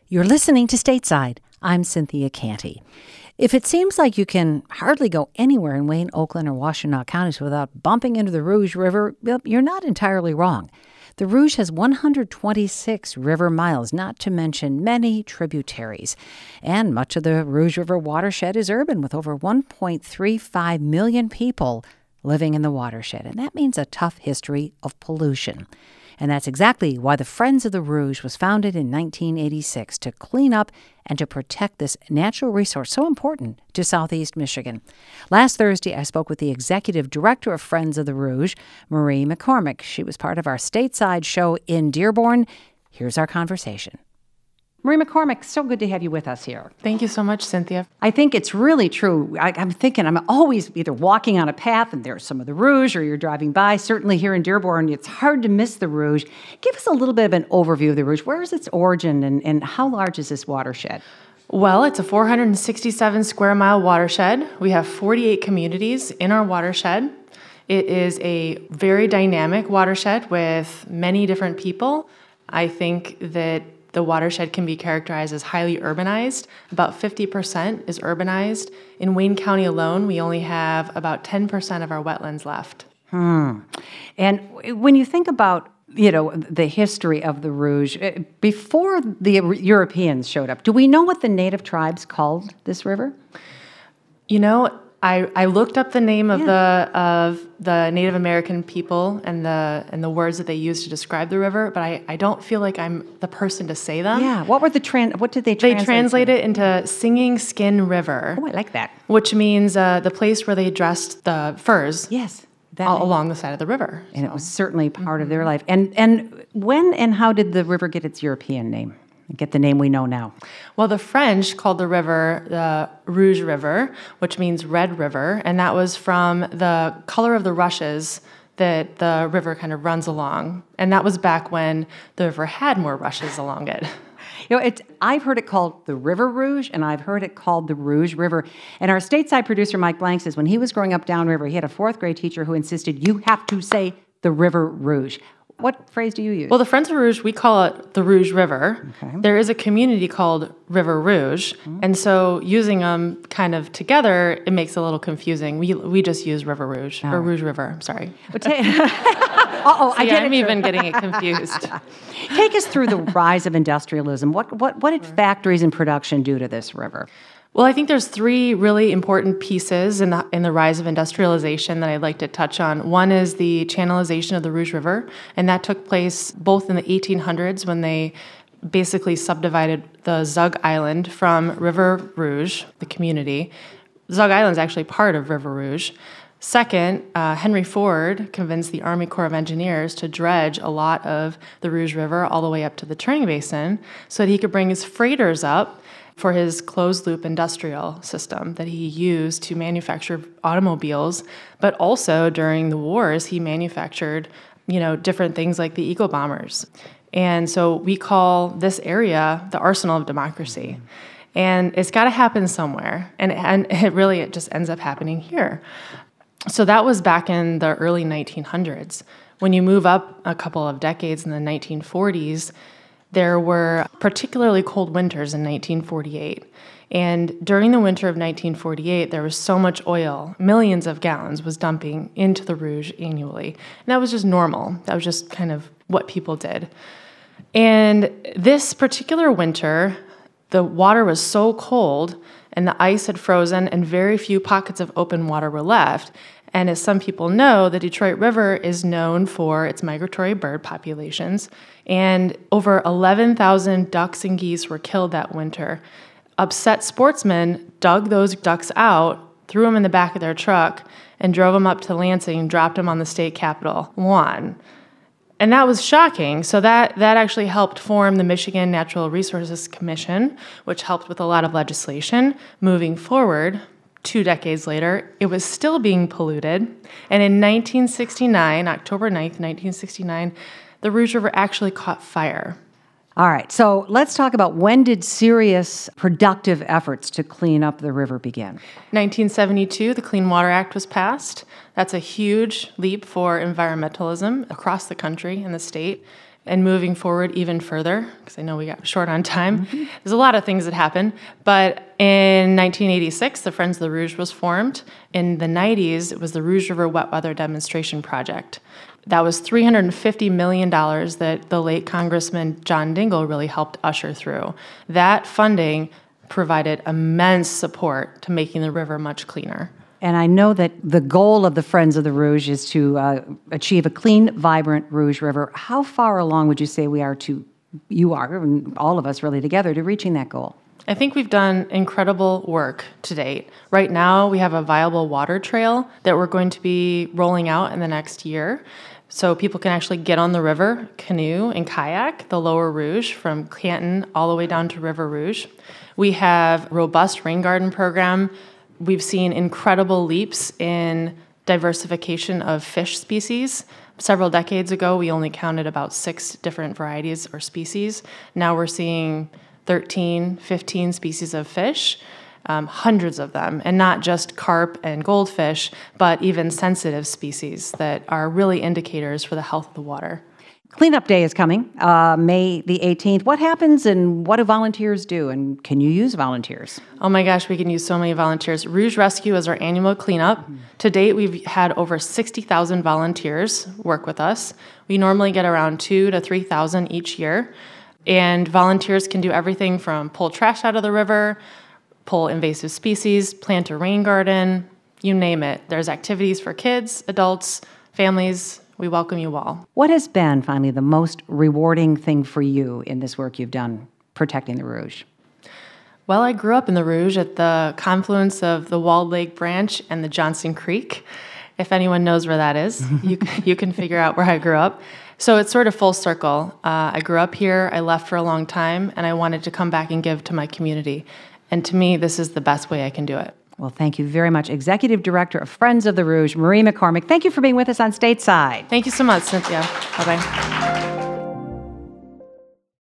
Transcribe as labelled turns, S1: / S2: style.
S1: You're listening to Stateside. I'm Cynthia Canty. If it seems like you can hardly go anywhere in Wayne, Oakland, or Washtenaw counties without bumping into the Rouge River, you're not entirely wrong. The Rouge has 126 river miles, not to mention many tributaries. And much of the Rouge River watershed is urban, with over 1.35 million people living in the watershed. And that means a tough history of pollution. And that's exactly why the Friends of the Rouge was founded in 1986, to clean up and to protect this natural resource so important to Southeast Michigan. Last Thursday, I spoke with the executive director of Friends of the Rouge, Marie McCormick. She was part of our Stateside show in Dearborn. Here's our conversation. Marie McCormick, so good to have you with us here.
S2: Thank you so much, Cynthia.
S1: I think it's really true. I'm thinking I'm always either walking on a path and there's some of the Rouge, or you're driving by. Certainly here in Dearborn, it's hard to miss the Rouge. Give us a little bit of an overview of the Rouge. Where is its origin and how large is this watershed?
S2: Well, it's a 467 square mile watershed. We have 48 communities in our watershed. It is a very dynamic watershed with many different people. I think that the watershed can be characterized as highly urbanized. About 50% is urbanized. In Wayne County alone, we only have about 10% of our wetlands left.
S1: And when you think about, the history of the Rouge, before the Europeans showed up, do we know what the native tribes called this river?
S2: I looked up the name of the Native American people and the words that they used to describe the river, but I don't feel like I'm the person to say them.
S1: Yeah. What did they translate?
S2: They translate it into Singing Skin River.
S1: Oh, I like that.
S2: Which means the place where they dressed the furs.
S1: Yes.
S2: Along the side of the river.
S1: And it was certainly part of their life. And when and how did the river get its European name? Get the name we know now?
S2: Well, the French called the river the Rouge River, which means red river, and that was from the color of the rushes that the river kind of runs along. And that was back when the river had more rushes along it.
S1: I've heard it called the River Rouge, and I've heard it called the Rouge River. And our stateside producer, Mike Blank, says when he was growing up downriver, he had a fourth grade teacher who insisted you have to say the River Rouge. What phrase do you use?
S2: Well, the Friends of Rouge, we call it the Rouge River. Okay. There is a community called River Rouge, and so using them kind of together, it makes it a little confusing. We just use River Rouge, or Rouge River, I'm sorry. I'm even getting it confused.
S1: Take us through the rise of industrialism. What did factories and production do to this river?
S2: Well, I think there's three really important pieces in the rise of industrialization that I'd like to touch on. One is the channelization of the Rouge River, and that took place both in the 1800s when they basically subdivided the Zug Island from River Rouge, the community. Zug Island is actually part of River Rouge. Second, Henry Ford convinced the Army Corps of Engineers to dredge a lot of the Rouge River all the way up to the Turning Basin so that he could bring his freighters up for his closed-loop industrial system that he used to manufacture automobiles, but also during the wars, he manufactured, different things like the Eagle bombers. And so we call this area the arsenal of democracy. And it's got to happen somewhere, and it just ends up happening here. So that was back in the early 1900s. When you move up a couple of decades in the 1940s, there were particularly cold winters in 1948. And during the winter of 1948, there was so much oil, millions of gallons was dumping into the Rouge annually. And that was just normal. That was just kind of what people did. And this particular winter, the water was so cold and the ice had frozen and very few pockets of open water were left. And as some people know, the Detroit River is known for its migratory bird populations. And over 11,000 ducks and geese were killed that winter. Upset sportsmen dug those ducks out, threw them in the back of their truck, and drove them up to Lansing, dropped them on the state capitol lawn. And that was shocking. So that actually helped form the Michigan Natural Resources Commission, which helped with a lot of legislation moving forward. 2 decades later, it was still being polluted. And in 1969, October 9th, 1969, the Rouge River actually caught fire.
S1: All right, so let's talk about when did serious productive efforts to clean up the river begin?
S2: 1972, the Clean Water Act was passed. That's a huge leap for environmentalism across the country and the state. and moving forward even further, because I know we got short on time. There's a lot of things that happened, but in 1986, the Friends of the Rouge was formed. In the 90s, it was the Rouge River Wet Weather Demonstration Project. That was $350 million that the late Congressman John Dingell really helped usher through. That funding provided immense support to making the river much cleaner.
S1: And I know that the goal of the Friends of the Rouge is to achieve a clean, vibrant Rouge River. How far along would you say you are, and all of us really together, to reaching that goal?
S2: I think we've done incredible work to date. Right now, we have a viable water trail that we're going to be rolling out in the next year. So people can actually get on the river, canoe, and kayak the Lower Rouge from Canton all the way down to River Rouge. We have a robust rain garden program. We've seen incredible leaps in diversification of fish species. Several decades ago, we only counted about 6 different varieties or species. Now we're seeing 13, 15 species of fish, hundreds of them, and not just carp and goldfish, but even sensitive species that are really indicators for the health of the water.
S1: Cleanup Day is coming, May the 18th. What happens and what do volunteers do? And can you use volunteers?
S2: Oh my gosh, we can use so many volunteers. Rouge Rescue is our annual cleanup. To date, we've had over 60,000 volunteers work with us. We normally get around 2,000 to 3,000 each year. And volunteers can do everything from pull trash out of the river, pull invasive species, plant a rain garden, you name it. There's activities for kids, adults, families. We welcome you all.
S1: What has been, finally, the most rewarding thing for you in this work you've done protecting the Rouge?
S2: Well, I grew up in the Rouge at the confluence of the Walled Lake Branch and the Johnson Creek. If anyone knows where that is, you can figure out where I grew up. So it's sort of full circle. I grew up here, I left for a long time, and I wanted to come back and give to my community. And to me, this is the best way I can do it.
S1: Well, thank you very much. Executive Director of Friends of the Rouge, Marie McCormick. Thank you for being with us on Stateside.
S2: Thank you so much, Cynthia. Bye-bye.